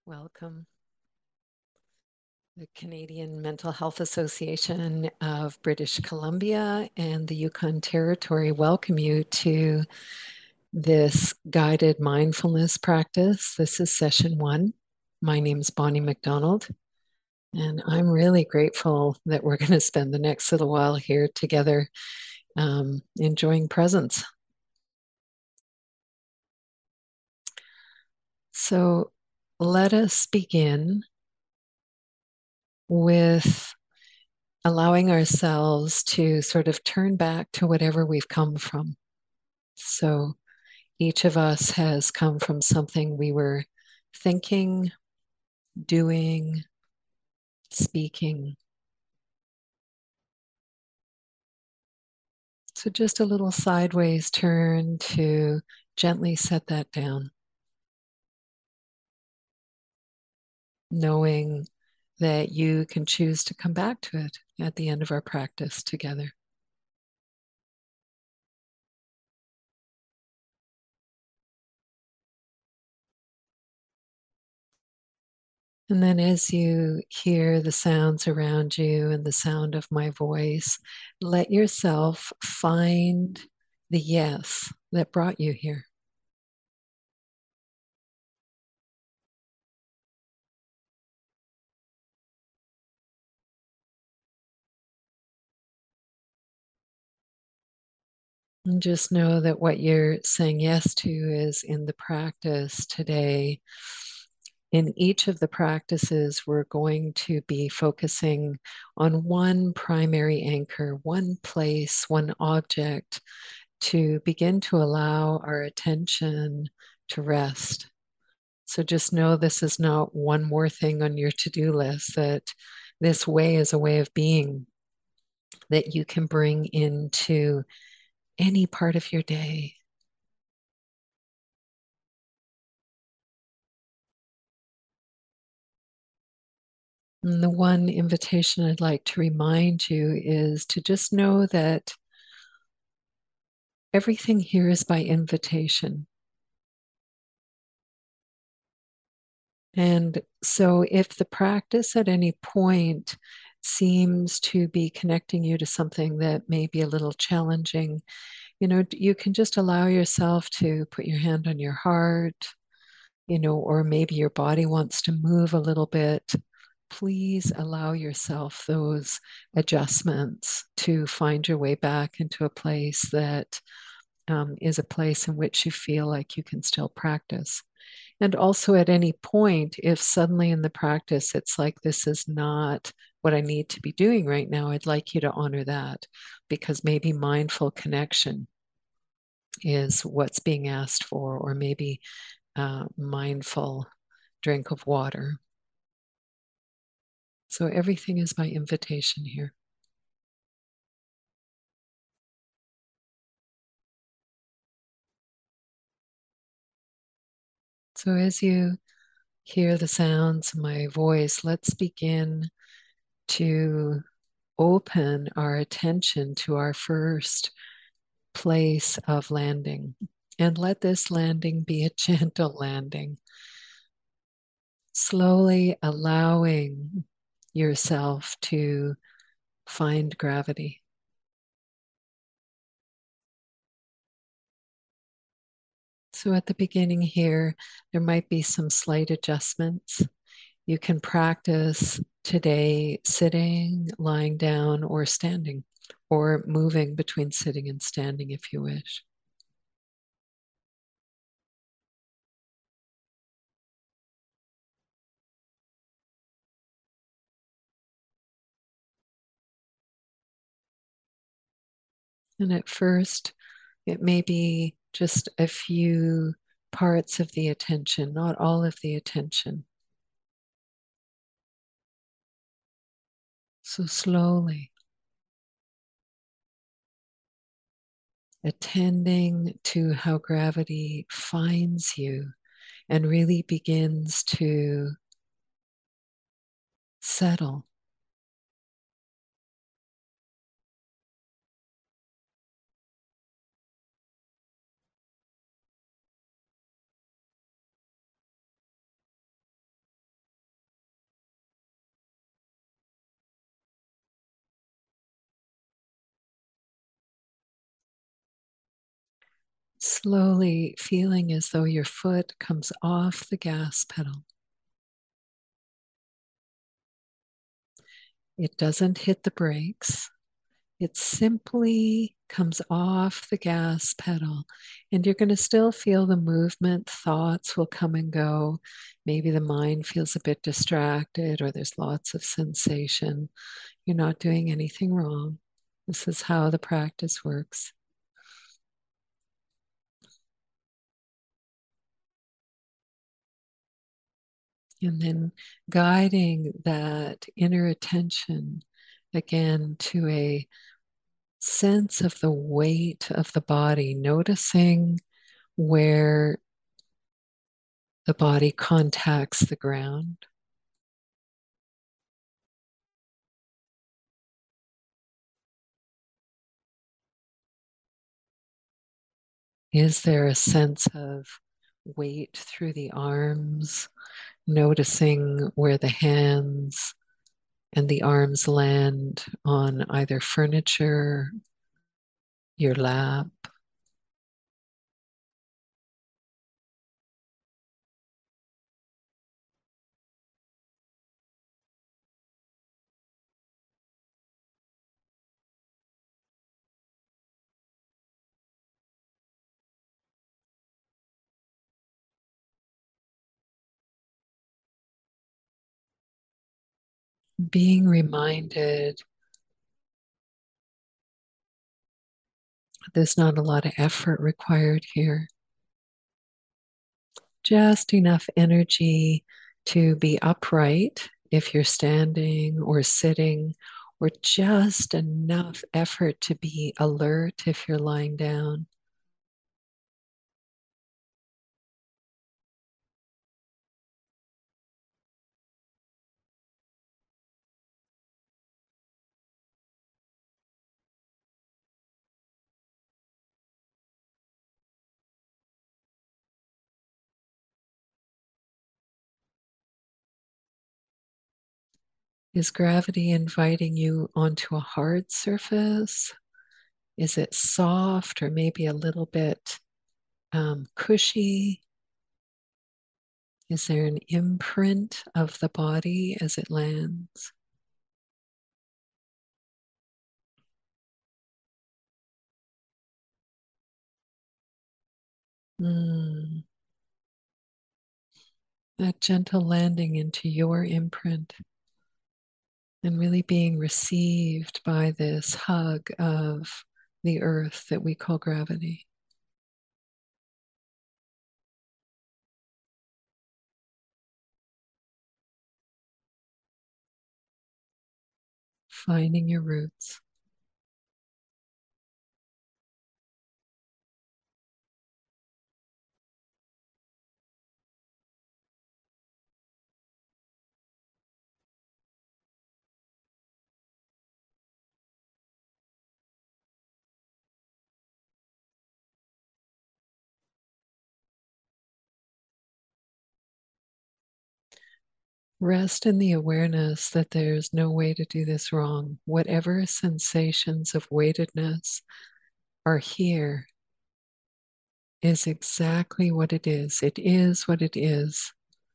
Welcome. The Canadian Mental Health Association of British Columbia and the Yukon Territory welcome you to this guided mindfulness practice. This is session 1. My name is Bonnie McDonald, and I'm really grateful that we're going to spend the next little while here together enjoying presence. So let us begin with allowing ourselves to sort of turn back to whatever we've come from. So each of us has come from something we were thinking, doing, speaking. So just a little sideways turn to gently set that down, knowing that you can choose to come back to it at the end of our practice together. And then as you hear the sounds around you and the sound of my voice, let yourself find the yes that brought you here. And just know that what you're saying yes to is in the practice today. In each of the practices, we're going to be focusing on one primary anchor, one place, one object to begin to allow our attention to rest. So just know this is not one more thing on your to-do list, that this way is a way of being that you can bring into any part of your day. And the one invitation I'd like to remind you is to just know that everything here is by invitation. And so if the practice at any point seems to be connecting you to something that may be a little challenging, you can just allow yourself to put your hand on your heart, or maybe your body wants to move a little bit. Please allow yourself those adjustments to find your way back into a place that is a place in which you feel like you can still practice. And also, at any point, if suddenly in the practice it's like, this is not what I need to be doing right now, I'd like you to honor that, because maybe mindful connection is what's being asked for, or maybe mindful drink of water. So everything is by invitation here. So as you hear the sounds of my voice, let's begin to open our attention to our first place of landing. And let this landing be a gentle landing, slowly allowing yourself to find gravity. So at the beginning here, there might be some slight adjustments. You can practice today sitting, lying down, or standing, or moving between sitting and standing if you wish. And at first, it may be just a few parts of the attention, not all of the attention. So slowly, attending to how gravity finds you and really begins to settle. Slowly feeling as though your foot comes off the gas pedal. It doesn't hit the brakes. It simply comes off the gas pedal, and you're going to still feel the movement. Thoughts will come and go. Maybe the mind feels a bit distracted, or there's lots of sensation. You're not doing anything wrong. This is how the practice works. And then guiding that inner attention again to a sense of the weight of the body, noticing where the body contacts the ground. Is there a sense of weight through the arms, noticing where the hands and the arms land on either furniture, your lap? Being reminded there's not a lot of effort required here, just enough energy to be upright if you're standing or sitting, or just enough effort to be alert if you're lying down. Is gravity inviting you onto a hard surface? Is it soft or maybe a little bit cushy? Is there an imprint of the body as it lands? Mm, that gentle landing into your imprint and really being received by this hug of the earth that we call gravity. Finding your roots. Rest in the awareness that there's no way to do this wrong. Whatever sensations of weightedness are here is exactly what it is. It is what it is.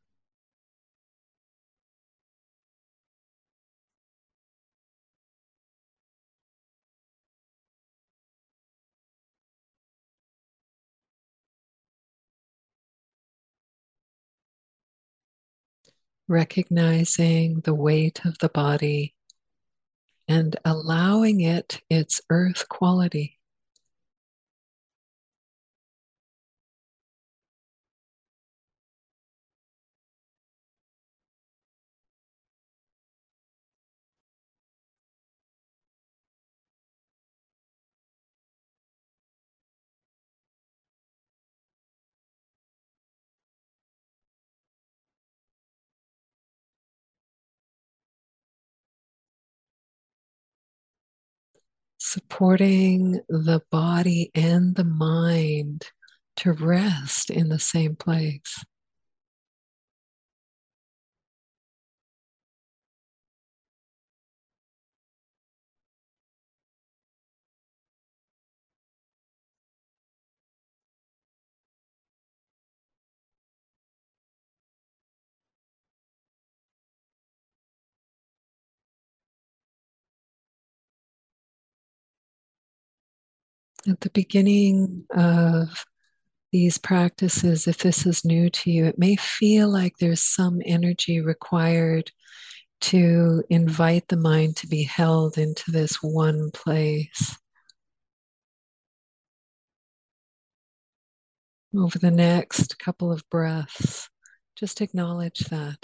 Recognizing the weight of the body and allowing it its earth quality. Supporting the body and the mind to rest in the same place. At the beginning of these practices, if this is new to you, it may feel like there's some energy required to invite the mind to be held into this one place. Over the next couple of breaths, just acknowledge that.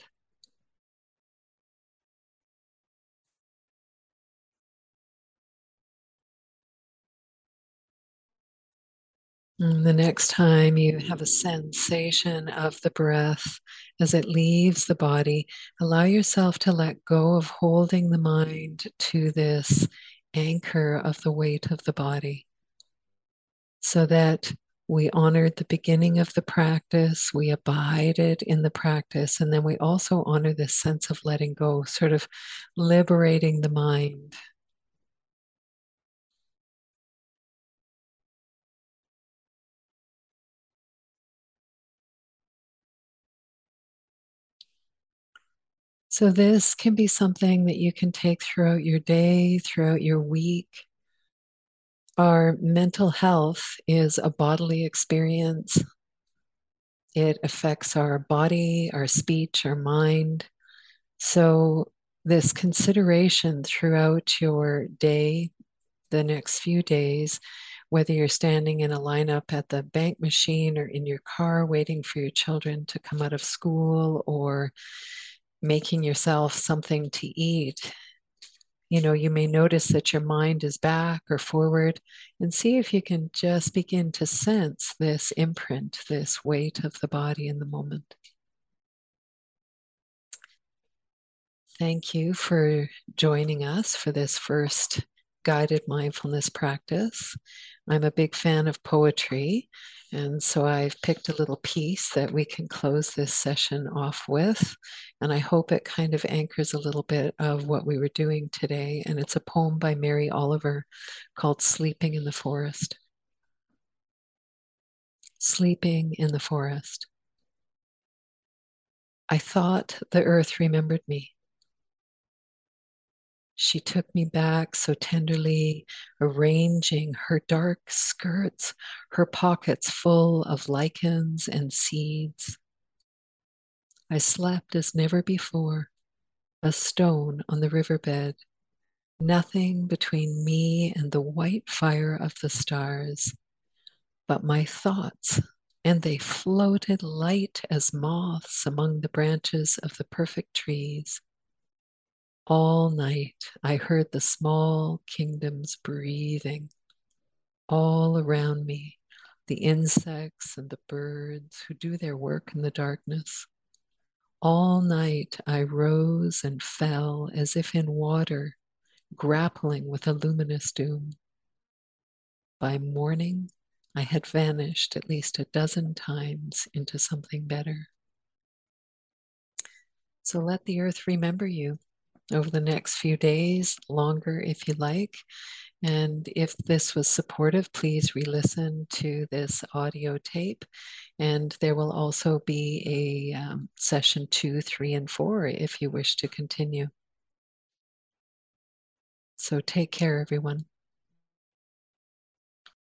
And the next time you have a sensation of the breath as it leaves the body, allow yourself to let go of holding the mind to this anchor of the weight of the body, so that we honored the beginning of the practice, we abided in the practice, and then we also honor this sense of letting go, sort of liberating the mind. So, this can be something that you can take throughout your day, throughout your week. Our mental health is a bodily experience. It affects our body, our speech, our mind. So, this consideration throughout your day, the next few days, whether you're standing in a lineup at the bank machine or in your car waiting for your children to come out of school or making yourself something to eat, you may notice that your mind is back or forward, and see if you can just begin to sense this imprint, this weight of the body in the moment. Thank you for joining us for this first guided mindfulness practice. I'm a big fan of poetry, and so I've picked a little piece that we can close this session off with. And I hope it kind of anchors a little bit of what we were doing today. And it's a poem by Mary Oliver called Sleeping in the Forest. Sleeping in the forest. I thought the earth remembered me. She took me back so tenderly, arranging her dark skirts, her pockets full of lichens and seeds. I slept as never before, a stone on the riverbed, nothing between me and the white fire of the stars, but my thoughts, and they floated light as moths among the branches of the perfect trees. All night I heard the small kingdoms breathing all around me, the insects and the birds who do their work in the darkness. All night I rose and fell as if in water, grappling with a luminous doom. By morning, I had vanished at least a dozen times into something better. So let the earth remember you over the next few days, longer if you like. And if this was supportive, please re-listen to this audio tape. And there will also be a session 2, 3, and 4 if you wish to continue. So take care, everyone.